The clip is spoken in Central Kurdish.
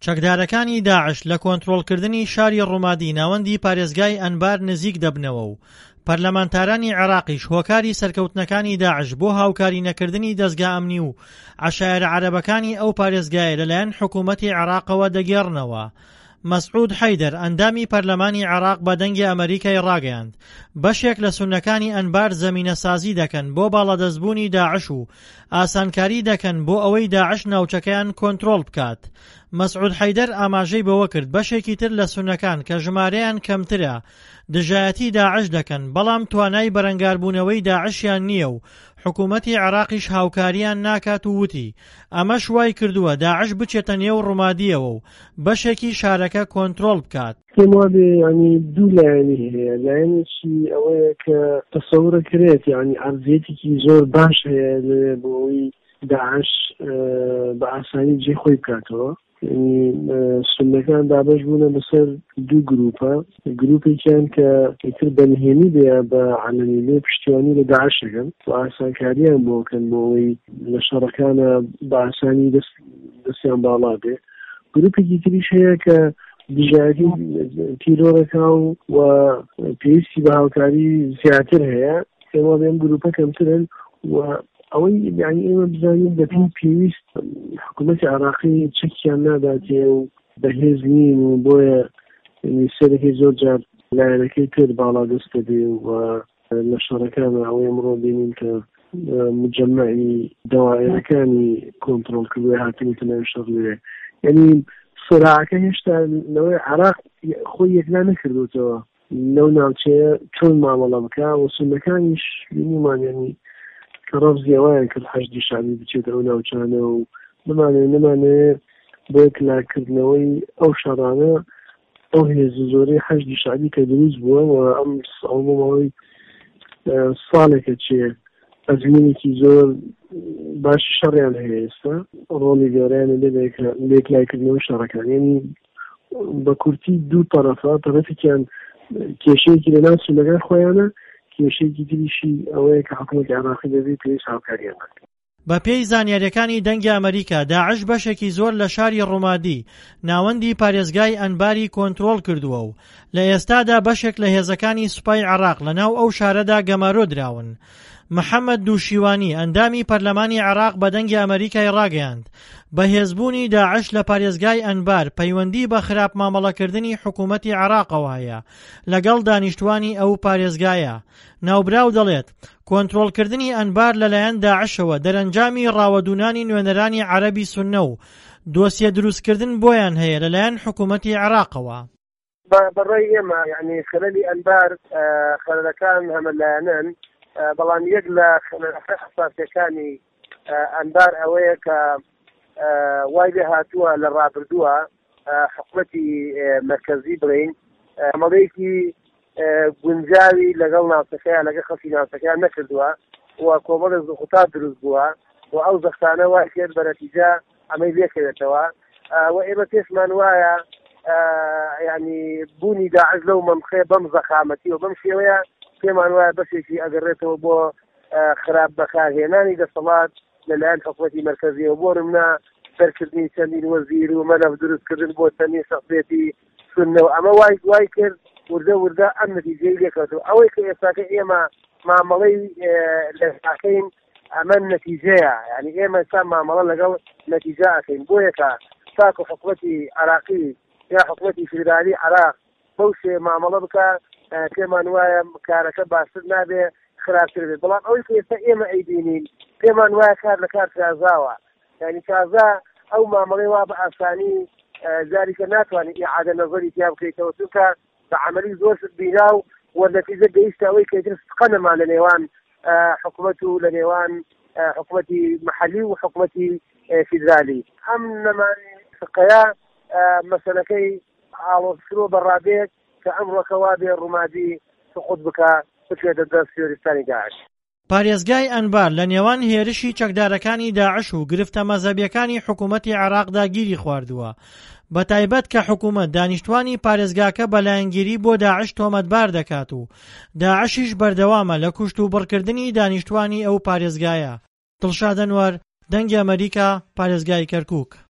چەکدارەکانی داعش لە کۆنتڕۆڵکردنی شاری ڕوومادی ناوەندی پارێزگای ئەنبار نزیک دەبنەوە و پەرلەمانتارانی عێراقیش هۆکاری سەرکەوتنەکانی داعش بۆ هاوکاری نەکردنی دەستگا ئەمنی و عەشایرە عەرەبەکانی ئەو پارێزگایە لەلایەن حکوومەتی عێراقەوە دەگێڕنەوە. مەسعود حەیدەر ئەندامی پەرلەمانی عێراق بە دەنگی ئەمریکای ڕاگەیاند بەشێک لە سونەکانی ئەنبار زەمینەسازی دەکەن بۆ باڵەدەستبوونی داعش و ئاسانکاری دەکەن بۆ ئەوەی داعش ناوچەکەیان کۆنتڕۆڵ بکات. مەسعود حەیدەر ئاماژەی بەوە کرد بەشێکی تر لە سونەکان کە ژمارەیان کەمترە دژایەتی داعش دەکەن بەڵام توانای بەرەنگاربوونەوەی داعشیان نییە و حکوومەتی عێراقیش هاوکاریان ناکات و وتی ئەمەش وای کردووە داعش بچێتە نێو ڕوومادیەوە و بەشێکی شارەکە کۆنتڕۆڵ بکات. پێم وابێ ینی دوو لایەنی هەیە، لایەنێکی ئەوەیە کە تەسەورە کرێت ینی عەرزیەتێکی زۆر باش هەیە لێ بۆ ئەوەی داعش بە ئاسانی جێ خۆی بکاتەوە. سنەکان دابش بوونە بەسەر دوو گروپە، گروپێکیان کە ئیتر بەنهێنی بێ بە عەلەمی لێ پشتیوانی لە داعش دەکەن و ئاسانکاریان بۆکەن بۆ ئەوەی لە شەڕەکانە بە ئاسانی دەستیان باڵا بێ. گروپێکی تریش هەیە کە دژایەتی تیرۆرەکە و پێویستی بە هاوکاری زیاتر هەیە. ئێوە بێم گروپە کەمترن و ئەوەی یعنی ئێمە بزانین بەپی پێویست حکوومەتی عێراقی چەکیان ناداتێ و بەهێز نین و بۆیە سەرەکەی زۆر جار لایەنەکەی کرد باڵا دەست دەبێ و لە شەڕەکانە ئەوەی ئەمڕۆ بینین کە مجەمەعی دەوایەکانی کۆنتڕۆڵ کردووە هاتنیتە ناو شەڕ لێ. یعنی سراعەکە هێشتا لەوەی عێراق خۆی یەکلا نەکردوتەوە لەو ناوچەیە چۆن مامەڵە بکە و سونەکانیش بینیمان ینی کە ڕەفزی ئەویان کرد حەشدی شعبی بچێت ئەو ناوچانە و نمانەوێت بۆ یەکلاکردنەوەی ئەو شەڕانە ئەو هێز زۆرەی حەشدی شعبی کە دروست بووە و ئەم ئەوەی ساڵێکە چێ ئەزمینێکی زۆر باشی شەڕیان هەیە ئێستا ڕۆڵی گەورەیانە لێ یەکلایکردنەوەی شەڕەکان. یعنی بە کورتی دوو تەرەفێکیان کێشەیەکی لەناو سونەکان خۆیانە، کێشەیەکی تریشی ئەوەیە کە حکوومەتی عێراقی دەبێت پێویست هاوکاریان بکات. بە پێی زانیاریەکانی دەنگی ئەمریکا داعش بەشێکی زۆر لە شاری ڕوومادی ناوەندی پارێزگای ئەنباری کۆنتڕۆڵ کردووە و لە ئێستادا بەشێک لە هێزەکانی سوپای عێراق لەناو ئەو شارەدا گەمارۆ دراون. محەممەد دووشیوانی ئەندامی پەرلەمانی عێراق بە دەنگی ئەمریکای ڕاگەیاند بەهێزبوونی داعش لە پارێزگای ئەنبار پەیوەندی بە خراپ مامەڵەکردنی حکوومەتی عێراقەوە هەیە لەگەڵ دانیشتوانی ئەو پارێزگایە. ناوبراو دەڵێت کۆنتڕۆڵکردنی ئەنبار لەلایەن داعشەوە دەرەنجامی ڕاوەدونانی نوێنەرانی عەرەبی سوننە و دۆسیە دروستکردن بۆیان هەیە لەلایەن حکوومەتی عێراقەوە. بەڕای ئێمە یعنی خەلەلی ئەنبار خەلەلەکان هەمەلایەنن، بەڵام یەک لە حساسیەکانی ئەنبار ئەوەیە کە وای لێ هاتووە لە ڕابردووە حکوومەتی مەرکەزی بڵین ئەمەڵەیەکی گونجاوی لەگەڵ ناوچەکەیان لەگەڵ خەڵکی ناوچەکەیان نەکردووە و کۆمەڵێک زوخوتات دروست بووە و ئەو زەختانە وای کرد بە نەتیجە ئەمەی لێکەوێتەوە و ئێمە پێشمان وایە ینی بوونی داعش لەو مەمخێ بەم زەخامەتی و بەم شێوەیە پێمان وایە بەشێکی ئەگەڕێتەوە بۆ خراپ بەکارهێنانی دەسەڵات لەلایەن حکوومەتی مەرکەزیەوە بۆ نمونە سەرکردنی چەندین وەزیر و مەلەف دروستکردن بۆ چەندین شەخصێتی سوننەوە ئەمە وای کرد وردە ئەم نەتیجەی لێکەوتەوە. ئەوەی کە ئێستاکە ئێمە مامەڵەی لەکەین ئەمە نەتیجەیە، یعنی ئێمە ئێستا مامەڵە لەگەڵ نەتیجە ئەکەین بۆیەکە تاکو حکوومەتی عێراقی یا حکوومەتی فیدرالی عێراق بەو شێ مامەڵە بکە پێمان وایە کارەکە باشتر نابێ خراپتر بێت. بەڵام ئەوەی کە ئێستا ئێمە ئەیبینین پێمان وایە کار لە کار تازاوە، یعنی تازا ئەو مامەڵەی وا بە ئاسانی جاریکە ناتوانێت ئیعادە نەزەری تیا بکەیتەوە چونکە بە عەمەلی زۆر بینا و وەرنەتیجە گەیشتە ئەوەی کە ئیتر سقەنەما لە نێوان حکوومەت و لە نێوان حکوومەتی مەحەلی و حکوومەتی فیدرالی. ئەم نەمانی سقەیە مەسەلەکەی ئاڵۆزکردۆ بەڕابێت کە ئەمڕۆکە وا بێ ڕوومادی سقوط بکە بچێتە دەست شۆڕستانی داعش. پارێزگای ئەنبار لە نێوان هێرشی چەکدارەکانی داعش و گرفتە مەزەبیەکانی حکوومەتی عێراقدا گیری خواردووە، بە تایبەت کە حکوومەت دانیشتوانی پارێزگاکە بەلایەنگیری بۆ داعش تۆمەتبار دەکات و داعشیش بەردەوامە لە کوشت و بڕکردنی دانیشتوانی ئەو پارێزگایە. دڵشاد ئەنوەر، دەنگی ئەمریکا، پارێزگای کەرکووک.